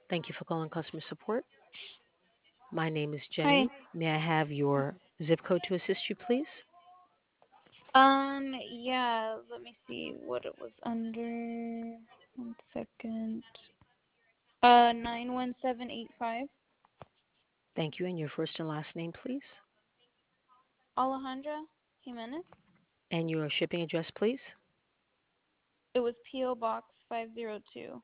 Thank you for calling customer support. My name is Hi. Jenny. May I have your zip code to assist you, please? Yeah, let me see what it was under. 1 second. 91785. Thank you. And your first and last name, please? Alejandra Jimenez. And your shipping address, please? It was P.O. Box 502.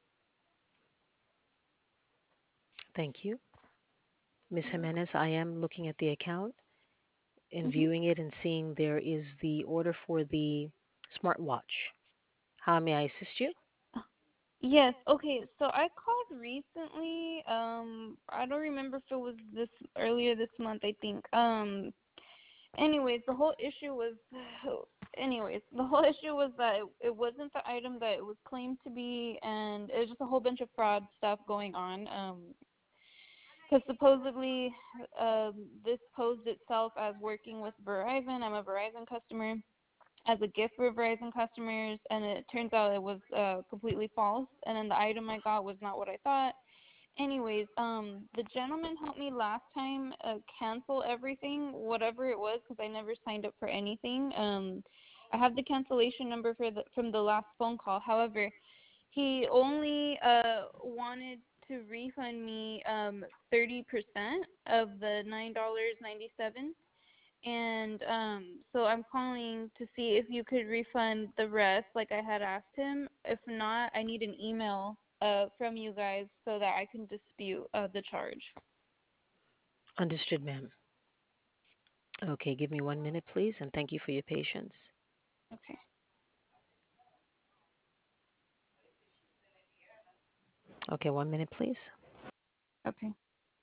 Thank you. Ms. You're welcome. Jimenez, I am looking at the account and Mhm. viewing it and seeing there is the order for the smartwatch. How may I assist you? Yes. Okay. So I called recently. I don't remember if it was this earlier this month. I think. Anyways, the whole issue was. Anyways, the whole issue was that it wasn't the item that it was claimed to be, and it was just a whole bunch of fraud stuff going on. Because supposedly, this posed itself as working with Verizon. I'm a Verizon customer, as a gift for Verizon customers, and it turns out it was completely false. And then the item I got was not what I thought. Anyways, the gentleman helped me last time cancel everything, whatever it was, because I never signed up for anything. I have the cancellation number for from the last phone call. However, he only wanted to refund me 30% of the $9.97, and so I'm calling to see if you could refund the rest like I had asked him. If not, I need an email from you guys so that I can dispute the charge. Understood, ma'am. Okay, give me 1 minute, please, and thank you for your patience. Okay. Okay, 1 minute, please. Okay.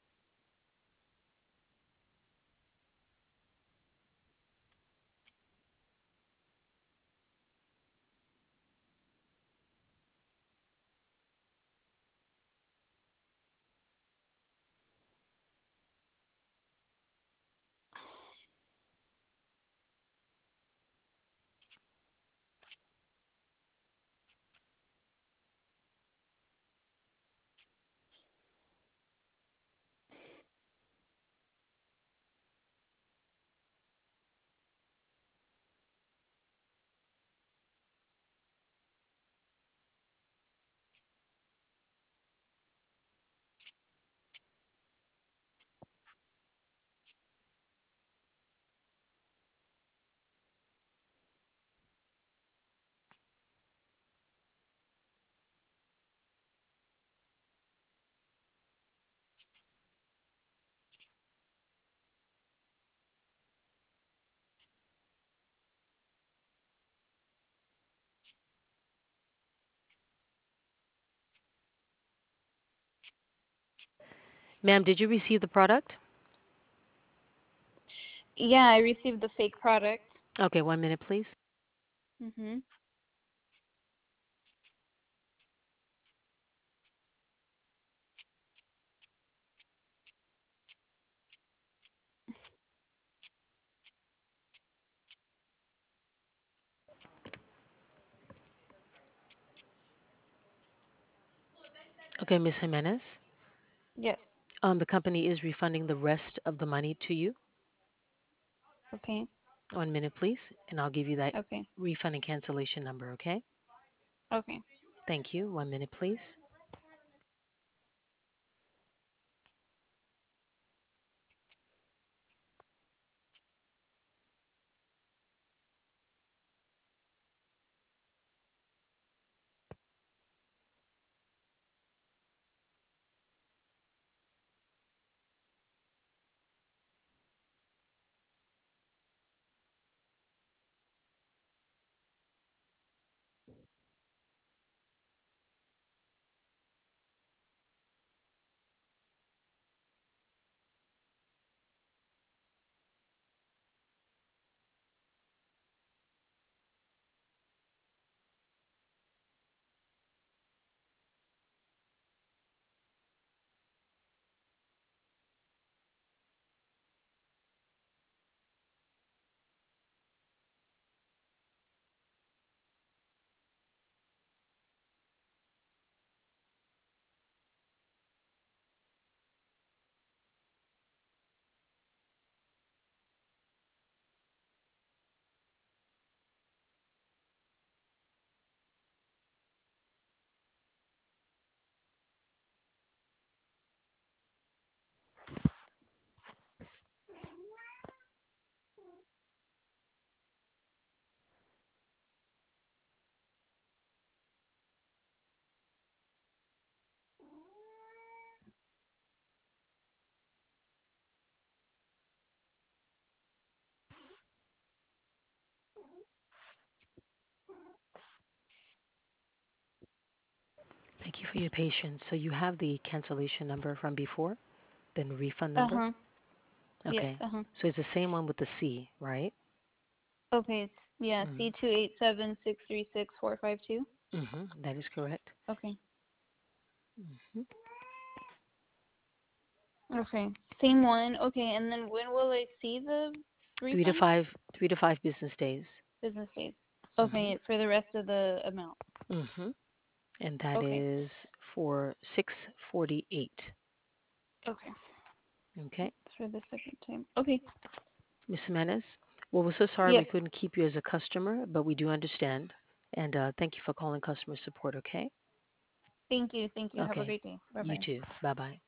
Ma'am, did you receive the product? Yeah, I received the fake product. Okay, 1 minute, please. Mhm. Okay, Ms. Jimenez, Yes. the company is refunding the rest of the money to you. Okay. 1 minute, please, and I'll give you that Okay. refund and cancellation number, okay? Okay. Thank you. 1 minute, please. for your patience. So you have the cancellation number from before, then refund Uh number? huh. Yes. Okay. Uh huh. So it's the same one with the C, right? Okay. It's, yeah. Mm-hmm. C287636452. Mm-hmm. That is correct. Okay. Mm-hmm. Okay. Same one. Okay. And then when will I see the Three to refund? five, 3 to 5 business days. Business days. Mm-hmm. Okay. For the rest of the amount. Mm-hmm. And that Okay. is for 648. Okay. Okay. For the second time. Okay. Miss Jimenez, well, we're so sorry we Yep. couldn't keep you as a customer, but we do understand. And thank you for calling customer support, okay? Thank you. Thank you. Have a Okay. great day. Bye You bye. too. Bye bye.